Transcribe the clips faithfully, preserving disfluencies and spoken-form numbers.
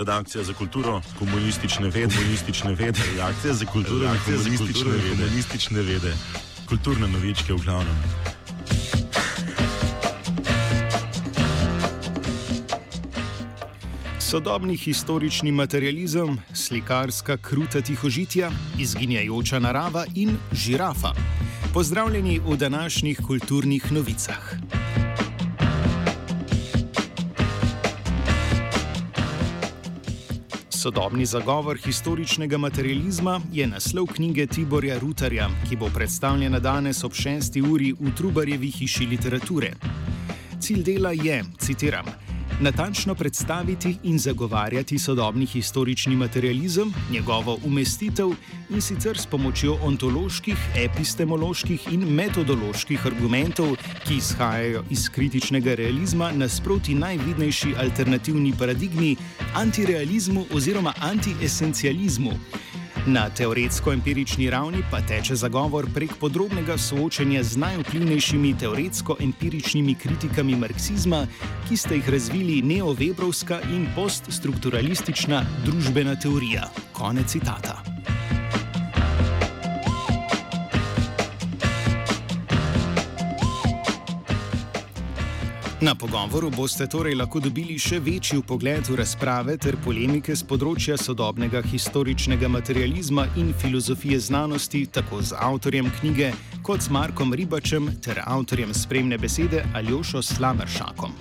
redakcija za kulturo, komunistične vede, komunistične vede, redakcija za kulturo, redakcija za komunistične vede, komunistične vede, kulturne novičke v glavnem. Sodobni historični materializem, slikarska kruta tihožitja, izginjajoča narava in žirafa. Pozdravljeni v današnjih kulturnih novicah. Sodobni zagovor historičnega materializma je naslov knjige Tiborja Rutarja, ki bo predstavljena danes ob šesti uri v Trubarjevi hiši literature. Cilj dela je, citiram, natančno predstaviti in zagovarjati sodobni historični materializem, njegovo umestitev in sicer s pomočjo ontoloških, epistemoloških in metodoloških argumentov, ki izhajajo iz kritičnega realizma nasproti najvidnejši alternativni paradigmi, antirealizmu oziroma antiesencializmu. Na teoretsko-empirični ravni pa teče zagovor prek podrobnega soočenja z najvplivnejšimi teoretsko-empiričnimi kritikami marksizma, ki sta jih razvili neovebrovska in poststrukturalistična družbena teorija. Konec citata. Na pogovoru boste torej lahko dobili še večji vpogled v razprave ter polemike z področja sodobnega historičnega materializma in filozofije znanosti, tako z avtorjem knjige kot z Markom Ribačem ter avtorjem spremne besede Aljošo Slameršakom.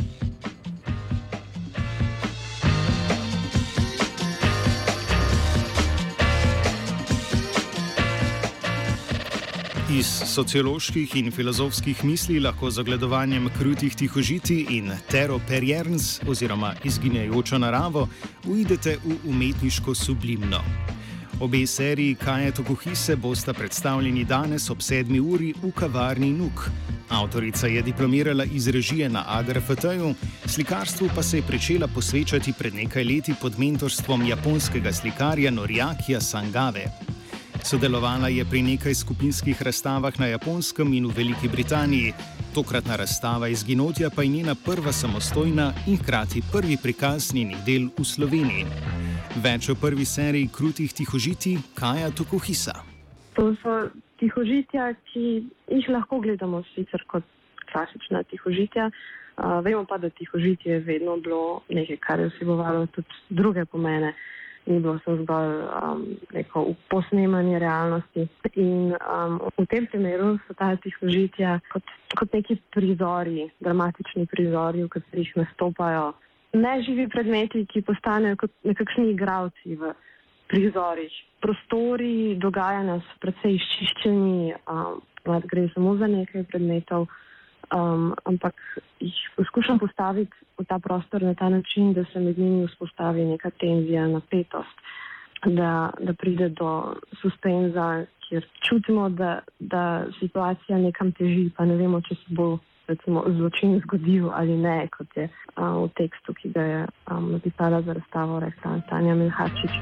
Iz socioloških in filozofskih misli lahko z ogledovanjem krutih tihožitij in Tero Perjerns oziroma izginjajočo naravo uidete v umetniško sublimno. Obe seriji Kaje Tokuhise bosta predstavljeni danes ob sedmi uri v kavarni Nuk. Avtorica je diplomirala iz režije na A G R F T-ju, slikarstvu pa se je pričela posvečati pred nekaj leti pod mentorstvom japonskega slikarja Noriakija Sangave. Sodelovala je pri nekaj skupinskih razstavah na Japonskem in v Veliki Britaniji. Tokratna razstava Izginotja pa je njena prva samostojna in hkrati prvi prikaz njenih del v Sloveniji. Več o prvi seriji krutih tihožitij Kaja Tokuhisa. To so tihožitja, ki jih lahko gledamo sicer kot klasična tihožitja. Uh, vemo pa, da tihožitje je vedno bilo nekaj, kar je vsebovalo tudi druge pomene. Ni bilo sem zgolj um, neko posnemanje realnosti. In um, v tem primeru so ta tihožitja kot, kot neki prizori, dramatični prizori, v katerih nastopajo neživi predmeti, ki postanejo kot nekakšni igralci v prizorih. Prostori dogajanja so precej izčiščeni, um, gre samo za nekaj predmetov, um, ampak jih poskušam postaviti v ta prostor na ta način, da se med njimi vzpostavi neka tenzija, napetost, da, da pride do suspenza, kjer čutimo, da, da situacija nekam teži, pa ne vemo, če se bo recimo zločin zgodil ali ne, kot je um, v tekstu, ki ga je um, napisala za razstavo rekla Tanja Milhačič.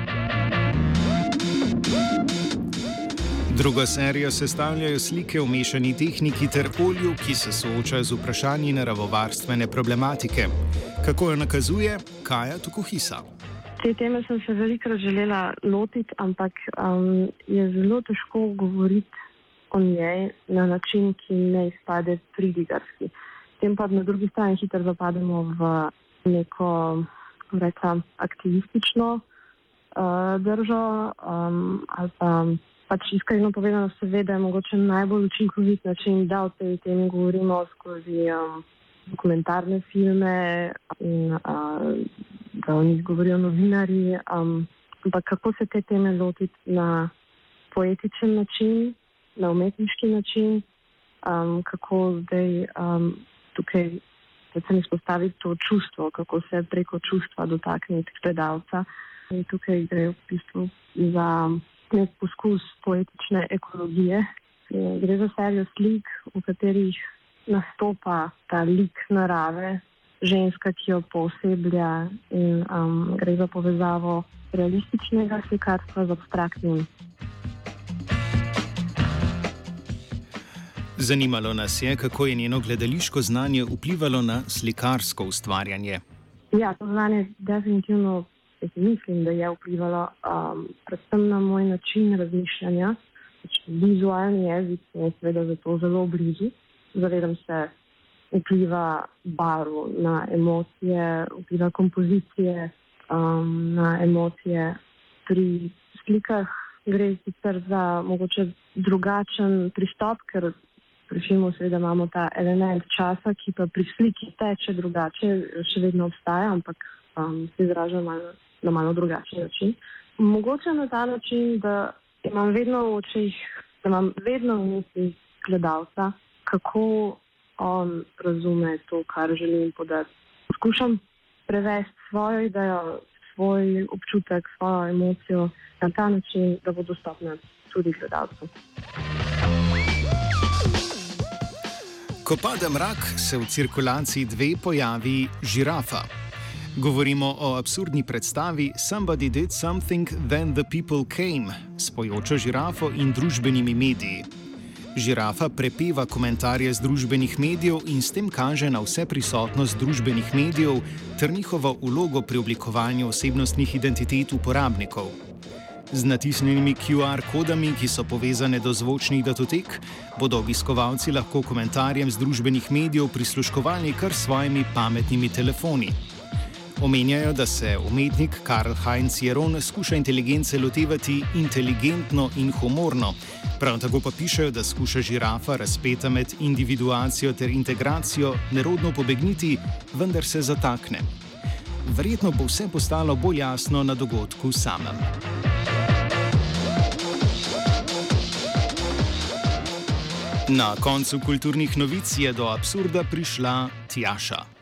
Drugo serijo sestavljajo slike v mešani tehniki ter olju, ki se soočajo z vprašanji naravovarstvene problematike. Kako jo nakazuje Kaja Tokuhisa? Te teme sem se velikokrat želela lotiti, ampak um, je zelo težko govoriti o njej na način, ki ne izpade pridigarski. Tem pa na drugi strani hitro zapademo v neko, rekla, aktivistično uh, držo um, ali pa Pač iskreno povedano, seveda je mogoče najbolj učinkovit način, da o tej temi govorimo skozi um, dokumentarne filme in uh, da o njih govorijo novinarji. Um, ampak kako se te teme lotiti na poetičen način, na umetniški način, um, kako zdaj um, tukaj predvsem izpostaviti to čustvo, kako se preko čustva dotakniti gledalca. In tukaj gre v bistvu za nek poskus poetične ekologije. Gre za serijo slik, v katerih nastopa ta lik narave, ženska, ki jo pooseblja, in um, gre za povezavo realističnega slikarstva z abstraktnim. Zanimalo nas je, kako je njeno gledališko znanje vplivalo na slikarsko ustvarjanje. Ja, to znanje definitivno jaz mislim, da je vplivalo um, predvsem na moj način razmišljanja. Vizualni jezik je seveda zato zelo blizu. Zavedam se vpliva barv na emocije, vpliva kompozicije um, na emocije. Pri slikah gre sicer za mogoče drugačen pristop, ker pri filmu seveda imamo ta element časa, ki pa pri sliki teče drugače, še vedno obstaja, ampak um, se izraža malo, na malo drugačen način. Mogoče na ta način, da imam vedno v očih, da imam vedno v mislih gledalca, kako on razume to, kar želim podati. Skušam prevesti svojo idejo, svoj občutek, svojo emocijo na ta način, da bo dostopna tudi gledalcu. Ko pade mrak, se v cirkulaciji dve pojavi žirafa. Govorimo o absurdni predstavi Somebody did something, then the people came, s pojočo žirafo in družbenimi mediji. Žirafa prepeva komentarje z družbenih medijev in s tem kaže na vse prisotnost družbenih medijev ter njihovo vlogo pri oblikovanju osebnostnih identitet uporabnikov. Z natisnjenimi Q R kodami, ki so povezane do zvočnih datotek, bodo obiskovalci lahko komentarjem z družbenih medijev prisluškovali kar s svojimi pametnimi telefoni. Omenjajo, da se umetnik Karl Heinz Jeron skuša inteligence lotevati inteligentno in humorno. Prav tako pa pišejo, da skuša žirafa, razpeta med individuacijo ter integracijo, nerodno pobegniti, vendar se zatakne. Verjetno bo vse postalo bolj jasno na dogodku samem. Na koncu kulturnih novic je do absurda prišla Tjaša.